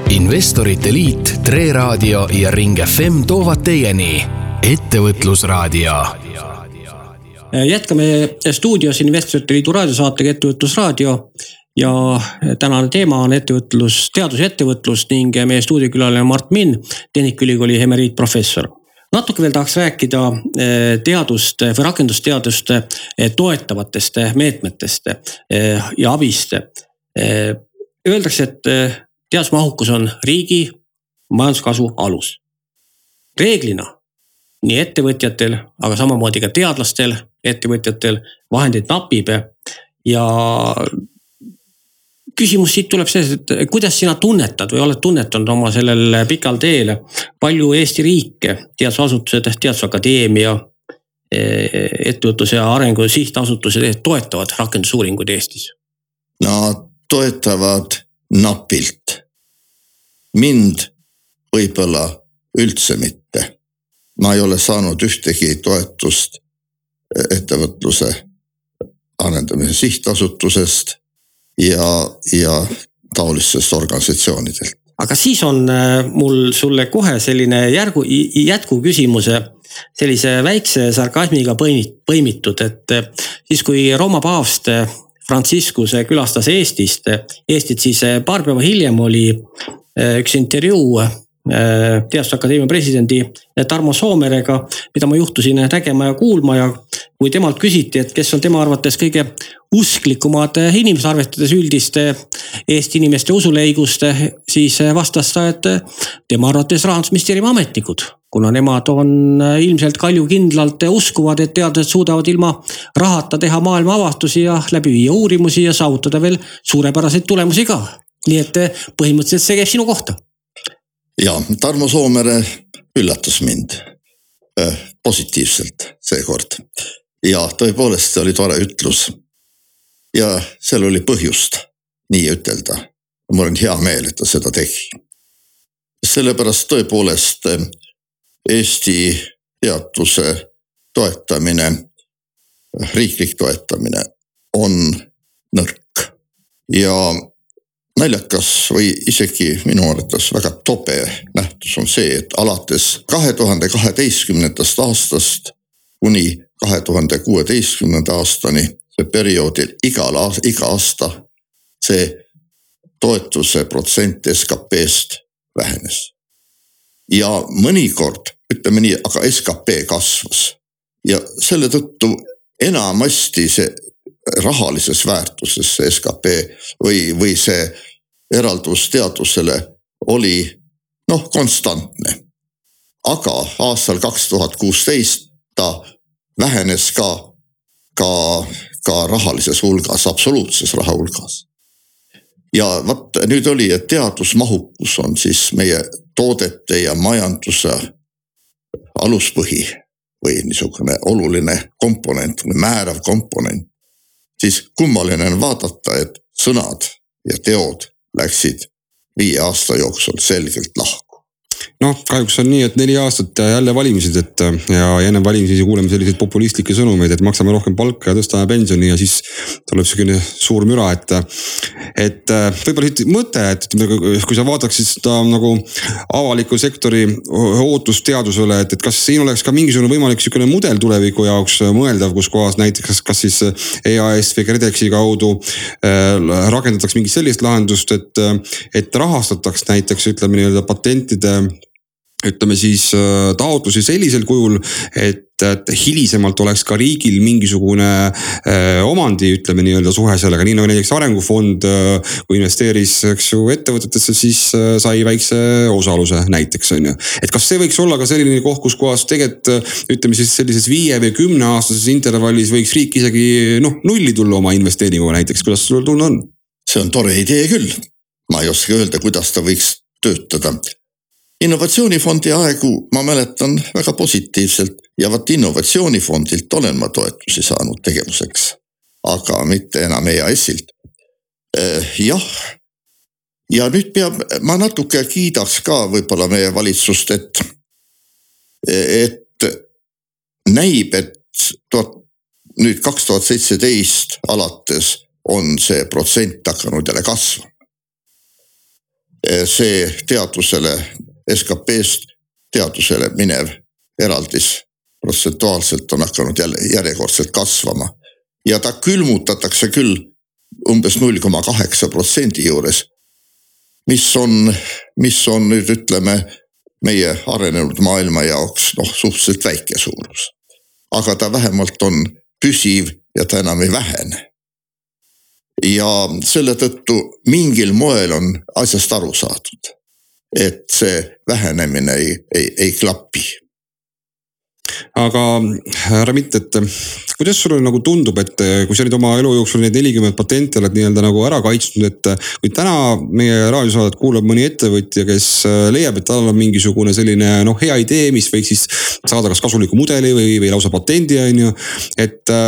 Investorite Liit, Tre Raadio ja Ring FM toovad teieni Ettevõtlusraadio. Jätkame stuudios Investorite Liidu raadiosaatega Ettevõtlusraadio ja tänane teema on ettevõtlus, teadus ja ettevõtlus ning meie stuudiokülaline Mart Minn, Tehnikaülikooli emeriitprofessor. Natuke veel tahaks rääkida teadust või rakendusteaduste toetavatest meetmetest ja abist. Öeldakse, et teadusmahukus on riigi majanduskasvu alus. Reeglina nii ettevõtjatel, aga samamoodi ka teadlastel, ettevõtjatel vahendeid napib ja küsimus siit tuleb selles, et kuidas sina tunnetad või oled tunnetanud oma sellel pikal teel, palju Eesti riik, teadusasutused, teadusakadeemia, ettevõtluse ja arengu sihtasutused toetavad rakendusuuringuid Eestis? Nad toetavad napilt. Mind võib-olla üldse mitte. Ma ei ole saanud ühtegi toetust ettevõtluse arendamise sihtasutusest ja taolistest organisatsioonidelt. Aga siis on mul sulle kohe selline jätku küsimuse sellise väikse sarkasmiga põimitud, et siis kui Rooma paavst Franciscus külastas Eestit, siis paar päeva hiljem oli üks intervjuu Teadusakadeemia presidendi Tarmo Soomerega, mida ma juhtusin nägema ja kuulma ja kui temalt küsiti, et kes on tema arvates kõige usklikumad inimesed arvestades üldiste Eesti inimeste usuleigust, siis vastas ta, et tema arvates Rahandusministeeriumi ametnikud, kuna nemad on ilmselt kaljukindlalt uskuvad, et teadlased suudavad ilma rahata teha maailma avastusi ja läbi viia uurimusi ja saavutada veel suurepäraseid tulemusi ka. Nii et põhimõtteliselt see käib sinu kohta. Ja Tarmo Soomere üllatas mind positiivselt seekord. Ja tõepoolest see oli tore ütlus. Ja seal oli põhjust nii ütelda. Mul on hea meel, et ta seda tegi. Sellepärast tõepoolest Eesti teaduse toetamine, riiklik toetamine on nõrk. Ja naljakas või isegi minu arvates väga tobe nähtus on see, et alates 2012. aastast kuni 2016. aastani see perioodil iga aasta see toetuse protsent SKP-st vähenes. Ja mõnikord, ütleme nii, aga SKP kasvas. Ja selle tõttu enamasti see rahalises väärtuses see SKP või see eraldus teadusele oli konstantne. Aga aastal 2016 ta vähenes ka rahalises hulgas, absoluutses raha hulgas. Ja nüüd oli, et teadusmahukus on siis meie toodete ja majanduse aluspõhi või niisugune oluline komponent, määrav komponent. Siis kummaline on vaadata, et sõnad ja teod läksid 5 aasta jooksul selgelt lahku. Kahjuks on nii, et 4 aastat jälle valimised, ja enne valimisi kuuleme selliseid populistlikke sõnumeid, et maksame rohkem palka ja tõstame pensioni ja siis tuleb selline suur müra, et võib-olla siit mõte, et kui sa vaataksid seda nagu avaliku sektori ootust teadusele, et kas siin oleks ka mingisugune võimalik selline mudel tuleviku jaoks mõeldav, kus kohas näiteks kas siis EAS või KredExi kaudu rakendataks mingit sellist lahendust, et rahastataks näiteks ütleme nii-öelda patentide siis taotlusi sellisel kujul, et hilisemalt oleks ka riigil mingisugune omandi, ütleme nii-öelda suhe sellega, nii nagu näiteks arengufond, kui investeeris ettevõtetesse, siis sai väikse osaluse näiteks. Et kas see võiks olla ka selline koht, kus kohas tegelikult ütleme siis sellises 5 või 10 aastases intervallis võiks riik isegi nulli tulla oma investeeringuga näiteks, kuidas sul tunne on? See on tore idee küll. Ma ei oska öelda, kuidas ta võiks töötada. Innovatsioonifondi aegu ma mäletan väga positiivselt ja innovatsioonifondilt olen ma toetusi saanud tegevuseks, aga mitte enam EAS-ilt. Jah, ja nüüd ma natuke kiidaks ka võib-olla meie valitsust, et näib, et nüüd 2017 alates on see protsent hakanud jälle kasvama. see teadusele, SKP-st teadusele minev eraldis protsentuaalselt on hakanud järjekordselt kasvama. Ja ta külmutatakse küll umbes 0,8% juures, mis on nüüd ütleme meie arenenud maailma jaoks suhteliselt väike suurus. Aga ta vähemalt on püsiv ja ta enam ei vähene. Ja selle tõttu mingil moel on asjast aru saadud, et see vähenemine ei klappi. Aga härra Mitt, et kuidas sulle nagu tundub, et kui sa nüüd oma elu jooksul neid 40 patenti oled nii-öelda nagu ära kaitsnud, et kui täna meie raadiosaadet kuulab mõni ettevõtja, kes leiab, et tal on mingisugune selline hea idee, mis võiks siis saada kas kasuliku mudeli või lausa patendi, et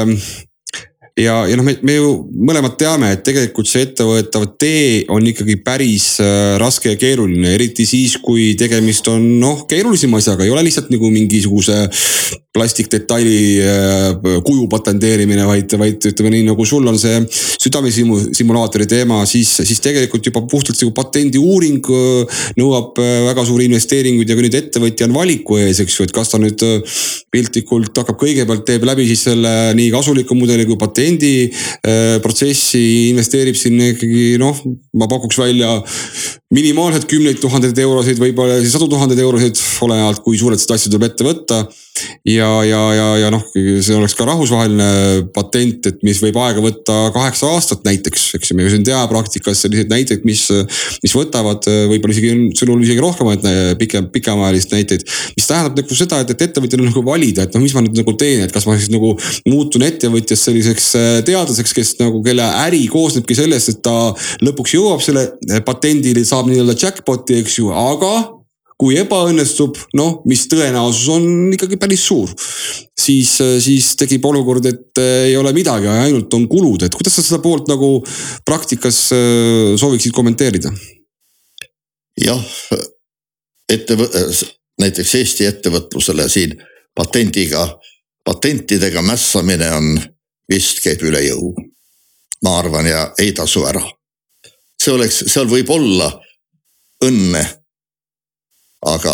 ja me ju mõlemad teame, et tegelikult see ettevõetav tee on ikkagi päris raske ja keeruline, eriti siis, kui tegemist on keerulisima asjaga, ei ole lihtsalt nagu mingisuguse plastikdetaili kuju patenteerimine, vaid ütleme nii, nagu sul on see südamesimulaatori teema, siis tegelikult juba puhtalt see patendi uuring nõuab väga suuri investeeringuid ja kui nüüd ettevõtja on valiku ees, eks ju, et kas ta nüüd piltlikult hakkab kõigepealt teeb läbi siis selle nii kasuliku mudeli kui patendi protsessi, investeerib sinna ikkagi, ma pakuks välja minimaalselt 10 000 eurosid, võib-olla 100 000 eurosid, olenevalt kui suured seda asja tuleb ette võtta. Ja see oleks ka rahvusvaheline patent, et mis võib aega võtta 8 aastat näiteks, eks me ju tea praktikas sellised näiteid, mis võtavad võib-olla isegi rohkemaid pikemaajalist näiteid, mis tähendab nagu seda, et ettevõtjal on nagu valida, et mis ma nüüd nagu teen, et kas ma siis nagu muutun ettevõtjast selliseks teadlaseks, kelle äri koosnebki sellest, et ta lõpuks jõuab selle patendile, saab nii-öelda jackpoti, eks ju, aga kui ebaõnnestub, mis tõenäosus on ikkagi päris suur, siis tekib olukord, et ei ole midagi, ainult on kulud, et kuidas sa seda poolt nagu praktikas sooviksid kommenteerida? Jah, näiteks Eesti ettevõtlusele siin patentidega mässamine on vist käib üle jõu. Ma arvan ja ei tasu ära. Seal võib olla õnne, aga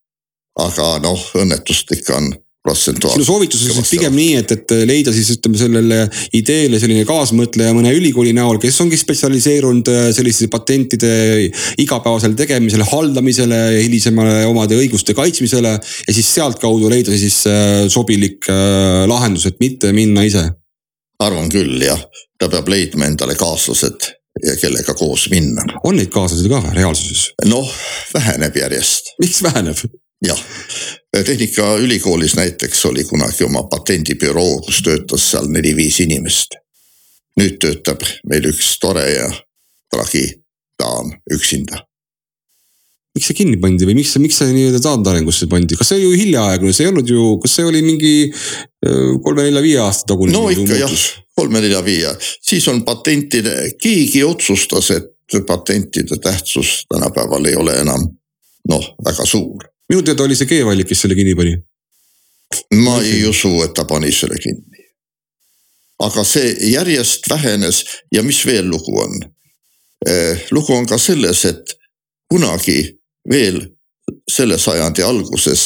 õnnetust ikka on protsentuaalselt. Sinu soovitus on siis pigem nii, et leida siis ütleme sellele ideele selline kaasmõtleja mõne ülikooli näol, kes ongi spetsialiseerunud selliste patentide igapäevasele tegemisele, haldamisele, hilisemale omade õiguste kaitsmisele ja siis sealt kaudu leida siis sobilik lahendus, et mitte minna ise. Arvan küll, jah. Ta peab leidma endale kaaslased ja kellega koos minna. On neid kaaslased ka reaalsuses? Väheneb järjest. Miks väheneb? Jah. Tehnikaülikoolis näiteks oli kunagi oma patendibüroo, kus töötas seal 4-5 inimest. Nüüd töötab meil üks tore ja tragi daam üksinda. Miks see kinni pandi või miks see nii-öelda taandarengusse pandi? Kas see oli ju hiljaaegne? See ei olnud ju, kas see oli mingi 3-4-5 aasta tagune? Ikka jah, 3-4-5. Siis on patentide, keegi otsustas, et patentide tähtsus tänapäeval ei ole enam väga suur. Minu teada oli see G-Vallik, kes selle kinni pani? Ma ei usu, et ta pani selle kinni. Aga see järjest vähenes ja mis veel lugu on? Lugu on ka selles, et kunagi veel selle sajandi alguses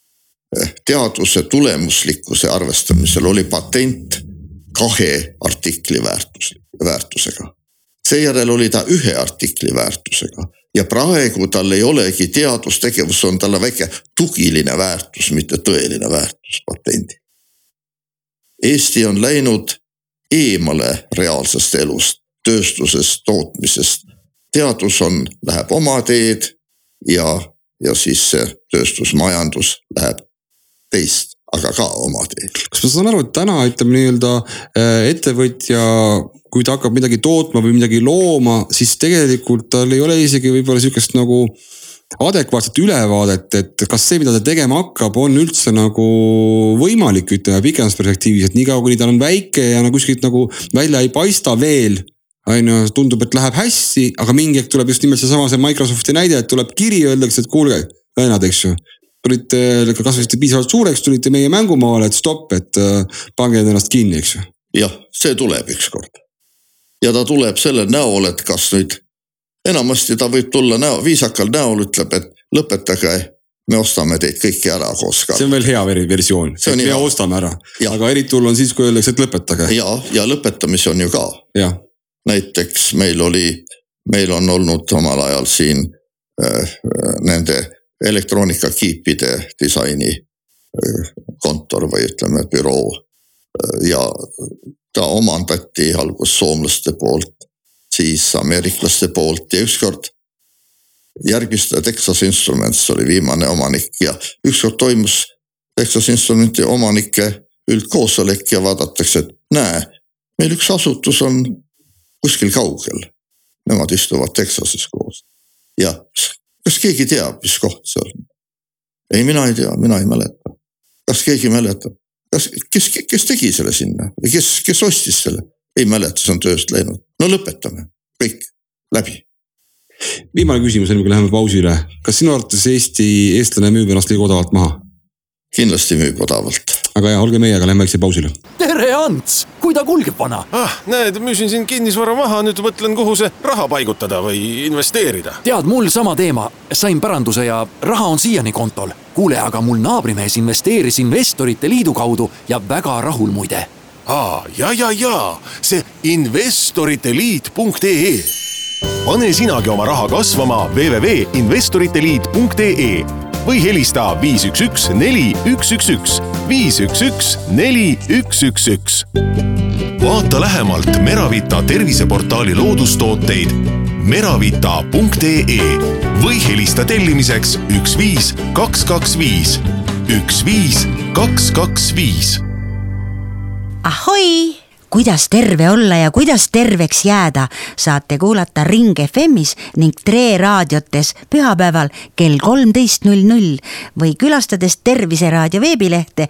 teaduse tulemuslikkuse arvestamisel oli patent 2 artikli väärtusega. Seejärel oli ta 1 artikli väärtusega ja praegu tal ei olegi teadustegevus, on talle väike tugiline väärtus, mitte tõeline väärtus patendi. Eesti on läinud eemale reaalsest elust, tööstusest, tootmisest. Teadus läheb oma teed ja siis see tööstusmajandus läheb teist, aga ka oma teed. Kas ma saan aru, et täna ütleme nii-öelda ettevõtja, kui ta hakkab midagi tootma või midagi looma, siis tegelikult tal ei ole isegi võib-olla sükest nagu adekvaatset ülevaadet, et kas see, mida ta tegema hakkab, on üldse nagu võimalik, ütleme pikemas perspektiivis, et nii kaua, kuni ta on väike ja kuskilt nagu välja ei paista veel, tundub, et läheb hästi, aga mingi aeg tuleb just nimelt see Microsofti näide, et tuleb kiri, öeldakse, et kuulge, vennad, eks ju, kasvasite piisavalt suureks, tulite meie mängumaale, et stopp, et pange ennast kinni, eks ju. Jah, see tuleb ükskord. Ja ta tuleb selle näol, et kas nüüd enamasti ta võib tulla viisakal näol, ütleb, et lõpetage, me ostame teid kõiki ära koos ka. See on veel hea versioon, me ostame ära. Aga eriti hull on siis, kui öeldakse, et lõpetage. Ja lõpetamise on ju ka. Ja. Näiteks meil on olnud omal ajal siin nende elektroonikakiipide disaini kontor või ütleme büroo ja ta omandati algus soomlaste poolt, siis ameeriklaste poolt ja ükskord järgmiste Texas Instruments oli viimane omanik ja ükskord toimus Texas Instrumenti omanike üldkoosolek ja vaadatakse, et näe, meil üks asutus on kuskil kaugel. Nemad istuvad Texases koos. Ja kas keegi teab, mis koht see on? Ei, mina ei tea, mina ei mäleta. Kas keegi mäletab? Kes tegi selle sinna? Kes ostis selle? Ei mäleta, see on tööst läinud. No lõpetame. Kõik läbi. Viimane küsimus, enne kui läheme pausile. Kas sinu arvates eestlane müüb ennast liiga odavalt maha? Kindlasti müüb odavalt. Aga jah, olge meiega, lähme väikse pausile. Tere Ants, kui ta kulgeb vana? Näed, müüsin siin kinnisvara maha, nüüd mõtlen, kuhu see raha paigutada või investeerida. Tead, mul sama teema. Sain päranduse ja raha on siiani kontol. Kuule, aga mul naabrimees investeeris Investorite Liidu kaudu ja väga rahul muide. Ja, see investoriteliit.ee. Pane sinagi oma raha kasvama www.investoriteliit.ee või helista 511-4111, 511-4111. Vaata lähemalt Meravita terviseportaali loodustooteid meravita.ee või helista tellimiseks 15225, 15225. Ahoi! Kuidas terve olla ja kuidas terveks jääda, saate kuulata Ring FMis ning Tre raadiotes pühapäeval kell 13.00 või külastades Terviseraadio veebilehte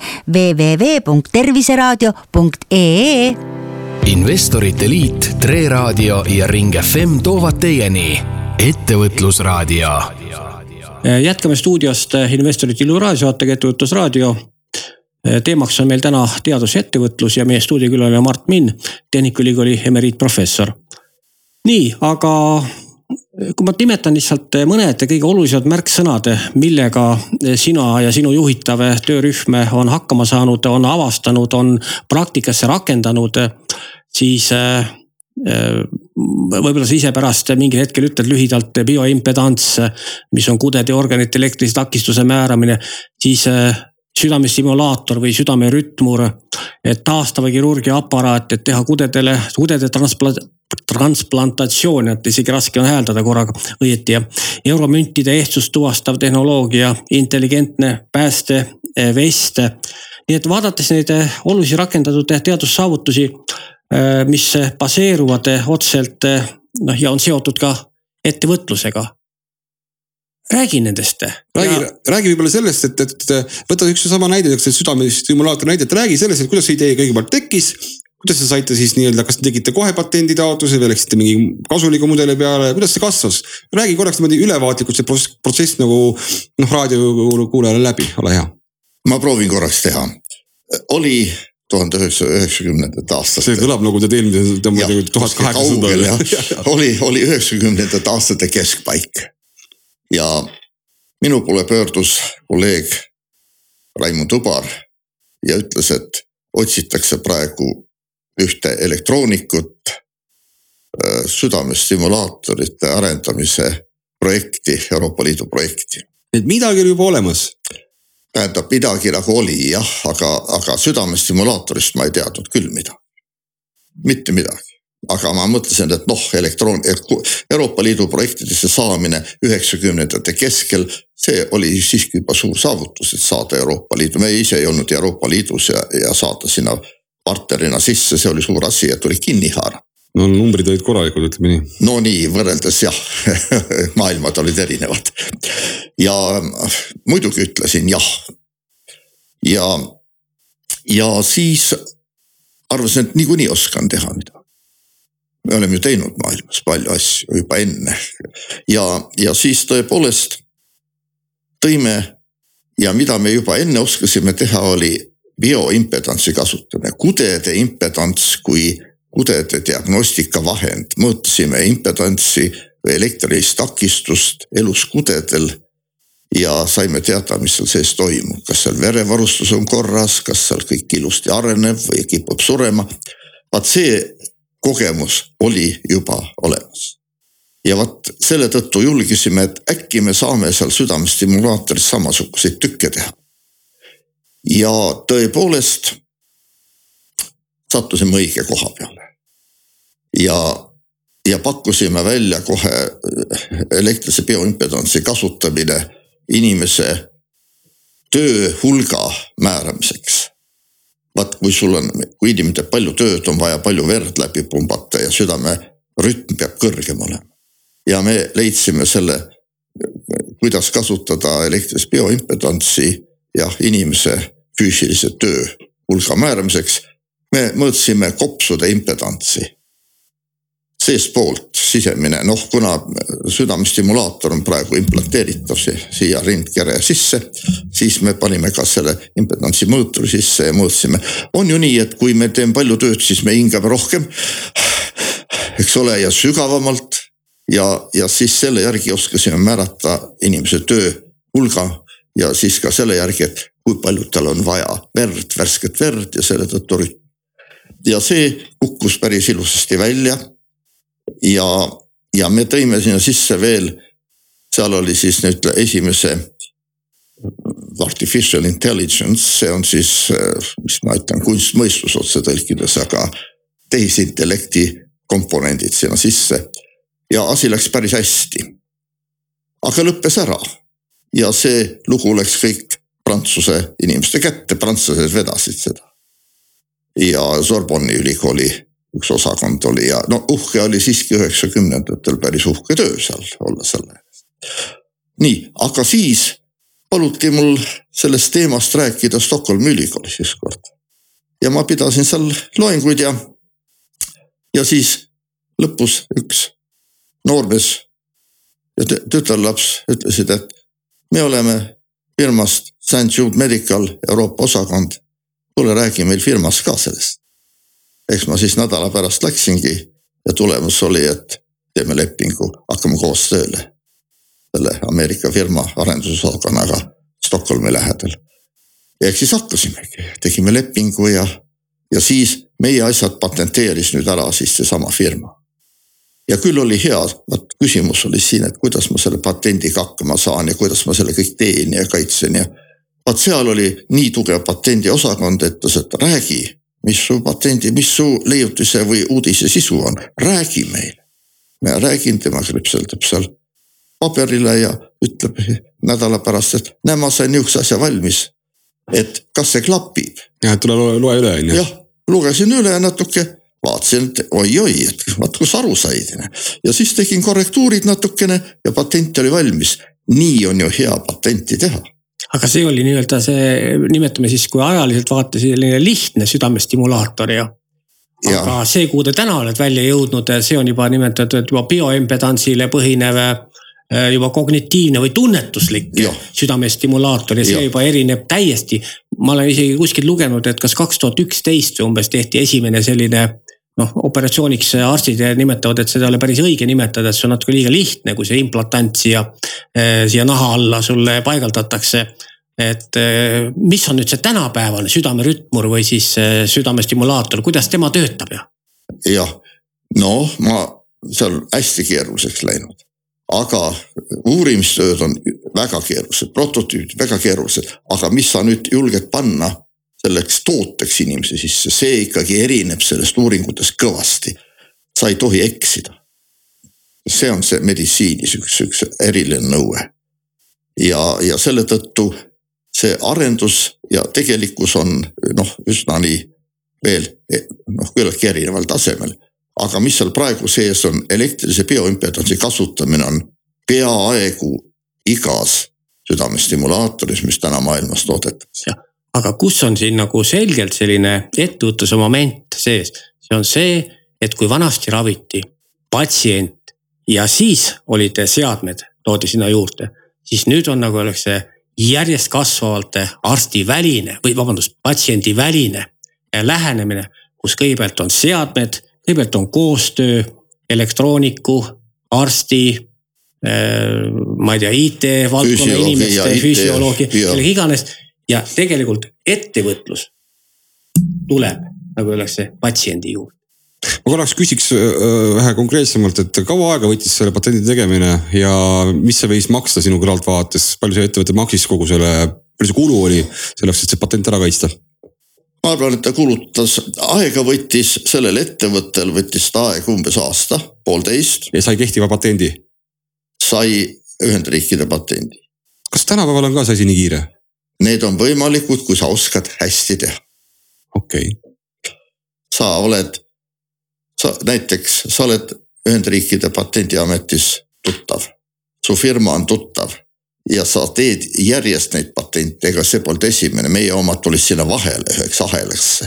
www.terviseraadio.ee. Investorite Liit, Tre raadio ja Ring FM toovad teieni ettevõtlusraadio. Jätkame stuudiost Investorite Liidu raadiosaatega Ettevõtlusraadio. Teemaks on meil täna teadus- ja ettevõtlus ja meie stuudiokülaline Mart Minn, Tehnikaülikooli emeriitprofessor. Nii, aga kui ma nimetan lihtsalt mõned kõige olulisemad märksõnad, millega sina ja sinu juhitav töörühm on hakkama saanud, on avastanud, on praktikasse rakendanud, siis võib-olla sa ise pärast mingil hetkel ütled lühidalt bioimpedants, mis on kudede organite elektrilise takistuse määramine, siis südamestimulaator või südamerütmur, taastava kirurgia aparaat, et teha kudede transplantatsioon, et isegi raske on hääldada korraga õieti ja euromüntide ehtsust tuvastav tehnoloogia, intelligentne päästevest. Nii et vaadates neid olulisi rakendatud teadussaavutusi, mis baseeruvad otselt ja on seotud ka ettevõtlusega. Räägi nendest. Räägi võib-olla sellest, et võta üks sama näide, südamestimulaator näide, et räägi sellest, et kuidas see idee kõigepealt tekkis, kuidas te saite siis nii-öelda, kas te tegite kohe patenditaotluse või läksite mingi kasuliku mudeli peale, kuidas see kasvas? Räägi korraks ülevaatlikult see protsess nagu raadiokuulajale läbi, ole hea. Ma proovin korraks teha. Oli 1990. aastate. See kõlab nagu te eelmise 1800. Oli 90. aastate keskpaik. Ja minu poole pöördus kolleeg Raimond Ubar ja ütles, et otsitakse praegu ühte elektroonikut südamestimulaatorite arendamise projekti, Euroopa Liidu projekti. Et midagi oli juba olemas? Tähendab, midagi nagu oli, jah, aga südamestimulaatorist ma ei teadnud küll midagi. Mitte midagi. Aga ma mõtlesin, et Euroopa Liidu projektidesse saamine 90. keskel, see oli siiski juba suur saavutus, et saada Euroopa Liidu. Me ise ei olnud Euroopa Liidus ja saada sinna partnerina sisse, see oli suur asi, et oli kinni haara. No numbrid olid korralikud, ütleme nii. No nii, võrreldes jah, maailmad olid erinevad. Ja muidugi ütlesin jah. Ja siis arvasin, et niikuinii oskan teha midagi. Me oleme ju teinud maailmas palju asju juba enne. Ja siis tõepoolest tõime ja mida me juba enne oskasime teha oli bioimpedantsi kasutamine. Kudede impedants kui kudede diagnostika vahend. Mõõtsime impedantsi või elektrilist takistust eluskudedel ja saime teada, mis seal sees toimub. Kas seal verevarustus on korras, kas seal kõik ilusti areneb või kipub surema. Vaat see kogemus oli juba olemas. Ja vaat selle tõttu julgisime, et äkki me saame seal südamestimulaatoris samasuguseid tükke teha. Ja tõepoolest sattusime õige koha peale. Ja pakkusime välja kohe elektrilise bioimpedantsi kasutamine inimese töö hulga määramiseks. Vaat kui inimene teeb palju tööd, on vaja palju verd läbi pumbata ja südame rütm peab kõrgem olema. Ja me leidsime selle, kuidas kasutada elektrilist bioimpedantsi ja inimese füüsilise töö hulga määramiseks. Me mõõtsime kopsude impedantsi. Seest poolt sisemine, kuna südamestimulaator on praegu implanteeritav siia rindkere sisse, siis me panime ka selle impedantsi mõõturi sisse ja mõõtsime. On ju nii, et kui me teeme palju tööd, siis me hingame rohkem, eks ole, ja sügavamalt. Ja siis selle järgi oskasime määrata inimese töö hulga ja siis ka selle järgi, et kui palju tal on vaja verd, värsket verd ja selle tõttu rütm. Ja see kukkus päris ilusasti välja ja me tõime sinna sisse veel, seal oli siis nüüd esimese artificial intelligence, see on siis, mis ma ütlen, kunstmõistus otse tõlkides, aga tehisintellekti komponendid sinna sisse. Ja asi läks päris hästi. Aga lõppes ära. Ja see lugu läks kõik Prantsuse inimeste kätte, prantslased vedasid seda. Ja Sorbonni ülikooli üks osakond oli ja uhke oli siiski 90-ndatel päris uhke töö seal olla selle. Nii, aga siis paluti mul sellest teemast rääkida Stockholmi ülikoolis üks kord. Ja ma pidasin seal loenguid ja siis lõpus üks noormees ja tütarlaps ütlesid, et me oleme firmast St. Jude Medical Euroopa osakond. Tule räägi meil firmas ka sellest. Eks ma siis nädala pärast läksingi ja tulemus oli, et teeme lepingu, hakkame koos tööle. Selle Ameerika firma arendusosakonnaga Stockholmi lähedal. Ja eks siis hakkasimegi, tegime lepingu ja siis meie asjad patenteeris nüüd ära siis see sama firma. Ja küll oli hea, küsimus oli siin, et kuidas ma selle patendiga hakkama saan ja kuidas ma selle kõik teen ja kaitsen. Ja vaat seal oli nii tugev patendi osakond, et räägi, mis su patendi, mis su leiutise või uudise sisu on. Räägi meil. Ma räägin, tema kripseldab seal paberile ja ütleb nädala pärast, et ma sain niisuguse asja valmis, et kas see klapib. Ja, tule loe üle. Jah, lugesin üle natuke. Vaatsin, et oi, et vaat kus aru said. Ja siis tegin korrektuurid natukene ja patent oli valmis. Nii on ju hea patenti teha. Aga see oli nii-öelda see, nimetame siis, kui ajaliselt vaata selline lihtne südamestimulaator ja. Aga see, kuhu te täna oled välja jõudnud, see on juba nimetatud juba bioimpedantsile põhinev juba kognitiivne või tunnetuslik südamestimulaator ja see juba erineb täiesti. Ma olen isegi kuskil lugenud, et kas 2011 umbes tehti esimene selline operatsiooniks arstid nimetavad, et seda oli päris õige nimetada, et see on natuke liiga lihtne, kui see implantant siia naha alla sulle paigaldatakse. Et mis on nüüd see tänapäevane südamerütmur või siis südamestimulaator, kuidas tema töötab? Jah, ma seal hästi keeruliseks läinud. Aga uurimistööd on väga keerulised, prototüübid väga keerulised, aga mis sa nüüd julged panna selleks tooteks inimese sisse, see ikkagi erineb sellest uuringutest kõvasti. Sa ei tohi eksida. See on see meditsiinis üks eriline nõue. Ja selle tõttu see arendus ja tegelikkus on üsna nii veel küllaltki erineval tasemel. Aga mis seal praegu sees on, elektrilise bioimpedansi kasutamine on peaaegu igas südamestimulaatoris, mis täna maailmas toodetakse. Aga kus on siin nagu selgelt selline ettevõtluse moment sees? See on see, et kui vanasti raviti patsient ja siis olid seadmed, toodi sinna juurde, siis nüüd on nagu oleks see järjest kasvavalt arstiväline või patsiendiväline lähenemine, kus kõigepealt on seadmed, kõigepealt on koostöö elektrooniku, arsti, ma ei tea, IT-valdkonna inimeste, füsioloogi, kellega iganes. Ja tegelikult ettevõtlus tuleb, nagu öeldakse, patsiendi juurde. Ma korraks küsiks vähe konkreetsemalt, et kaua aega võttis selle patendi tegemine ja mis see võis maksta sinu kõrvalt vaates? Palju see ettevõte maksis kogu selle, palju see kulu oli selleks, et see patent ära kaitsta? Ma arvan, et ta kulutas, aega võttis sellel ettevõttel, võttis ta aega umbes aasta, 1,5. Ja sai kehtiva patendi? Sai Ühendriikide patendi. Kas tänapäeval on ka see asi nii kiire? Need on võimalikud, kui sa oskad hästi teha. Okei. Sa oled Ühendriikide patendiametis tuttav. Su firma on tuttav ja sa teed järjest neid patente, ega see polnud esimene. Meie omad tulid sinna vahele üheks ahelasse.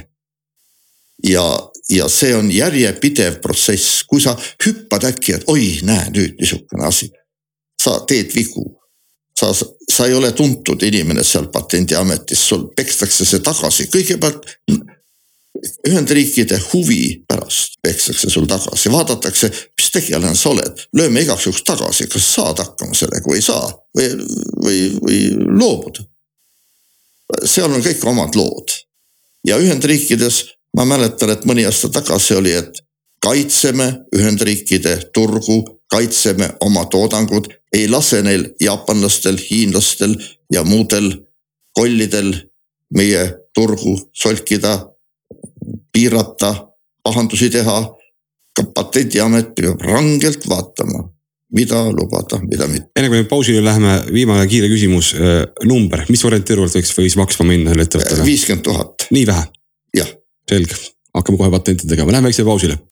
Ja see on järjepidev protsess. Kui sa hüppad äkki, et oi, näe nüüd niisugune asi. Sa teed vigu. Sa ei ole tuntud inimene seal patendiametis. Sul pekstakse see tagasi. Kõigepealt Ühendriikide huvi pärast pekstakse sul tagasi. Vaadatakse, mis tegelane sa oled. Lööme igaks juhuks tagasi, kas saad hakkama sellega või ei saa. Või loobud. Seal on kõik omad lood. Ja Ühendriikides, ma mäletan, et mõni aasta tagasi oli, et kaitseme Ühendriikide turgu, kaitseme oma toodangud, ei lase neil jaapanlastel, hiinlastel ja muudel kollidel meie turgu solkida, piirata, pahandusi teha. Ka patendiamet peab rangelt vaatama, mida lubada, mida mitte. Enne kui me pausile läheme, viimane kiire küsimus, number, mis orienteeruvalt võiks maksma minna selle ettevõttele? 50 000. Nii vähe? Jah. Selge, hakkame kohe patenti tegema, läheme väikse pausile.